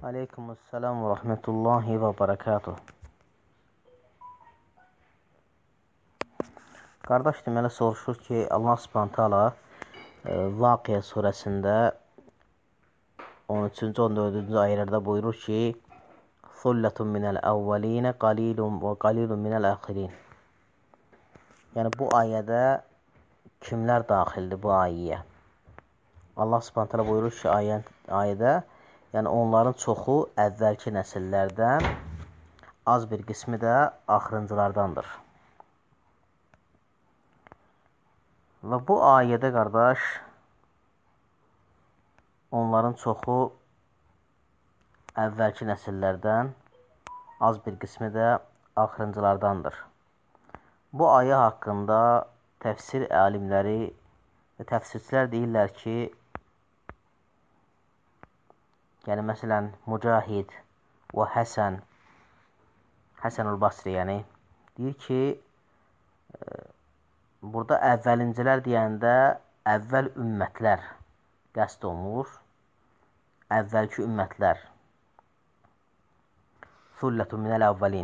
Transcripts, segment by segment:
Aleykümselam və rəhmətullahi və barakatuh. Qardaş deməli soruşur ki, Allah Subhanahu taala Vaqiə surəsində 13-cü 14-cü ayələrdə buyurur ki: "Sullatun minəl əvvəlinə qalilun və qalilun minəl əxirin." Yəni bu ayədə kimlər daxildir bu ayəyə? Allah Subhanahu taala buyurur ki, ayədə yəni onların çoxu əvvəlki nəsillərdən, az bir qismi də axırıncılardandır. Və bu ayədə qardaş, onların çoxu əvvəlki nəsillərdən, az bir qismi də axırıncılardandır. Bu ayə haqqında təfsir alimləri və təfsirçilər deyirlər ki, yəni məsələn Mücahid və Həsənül Basri deyir ki, burada əvvəlincilər deyəndə əvvəl ümmətlər qəsd olunur. Əvvəlki ümmətlər. Sullatun minəl əvvəlin.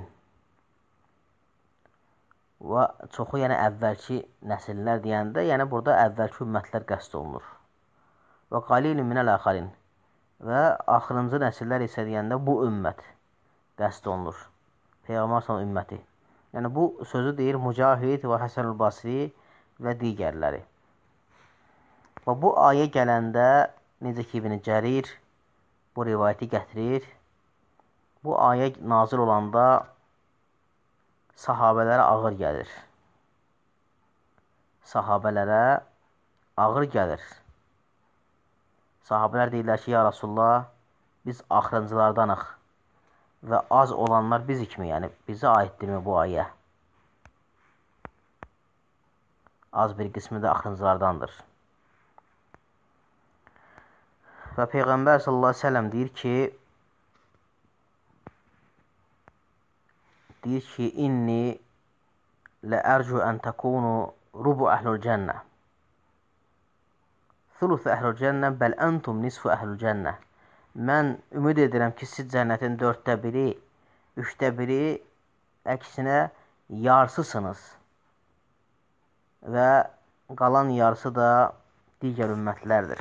Və çoxu yəni əvvəlki nəsillər deyəndə, yəni burada əvvəlki ümmətlər qəsd olunur. Və qalilun minəl əxirin. Və axırıncı nəsillər isə deyəndə bu ümmət qəsd olunur. Peyğəmbər sallallahu ümməti. Yəni bu sözü deyir Mücahid və Həsənül Basri və digərləri. Və bu ayə gələndə necə ki İbn Cərir bu rivayəti gətirir. Bu ayə nazil olanda sahabələrə ağır gəlir. Sahabələrə ağır gəlir. Sahabələr deyirlər ki, ya Rasulullah, biz axırıncılardanıq və az olanlar bizik mi? Yəni, bizə aiddirmi bu ayə? Az bir qismi də axırıncılardandır. Və Peyğəmbər sallallahu aleyhi ve sellem deyir ki, inni ləərcu ən təkunu rubu əhlül cənnə. Thuluth əhlül cənnə, bəl əntum nisfu əhlül cənnə. Mən ümid edirəm ki, siz cənnətin 4də biri, 3də biri, əksinə yarısısınız. Və qalan yarısı da digər ümmətlərdir.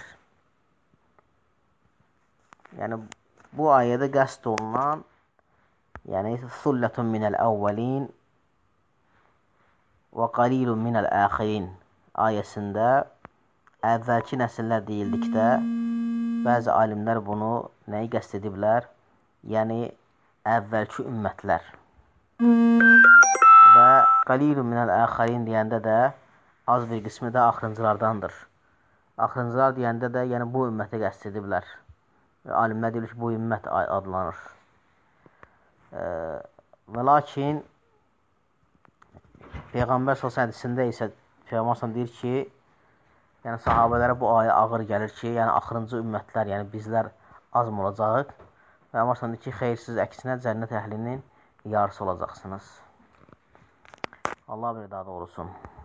Yəni, bu ayədə qəsd olunan, yəni, sullatun minəl əvvəlin və qalilun minəl əxirin ayəsində əvvəlki nəsillər deyildikdə, bəzi alimlər bunu nəyi qəsd ediblər? Yəni, əvvəlki ümmətlər. Və qalilun minəl əxirin deyəndə də az bir qismi də axırıncılardandır. Axırıncılar deyəndə də yəni bu ümməti qəsd ediblər. Alimlər deyir ki, bu ümmət adlanır. Və lakin Peyğəmbər sallallahu hədisində isə Peyğəmbər deyir ki, yəni sahabələrə bu ayə ağır gəlir ki, yəni axırıncı ümmətlər, yəni bizlər az mı olacaq? Peyğəmbər deyir ki, xeyr, siz əksinə cənnət əhlinin yarısı olacaqsınız. Allah bir daha doğrusun.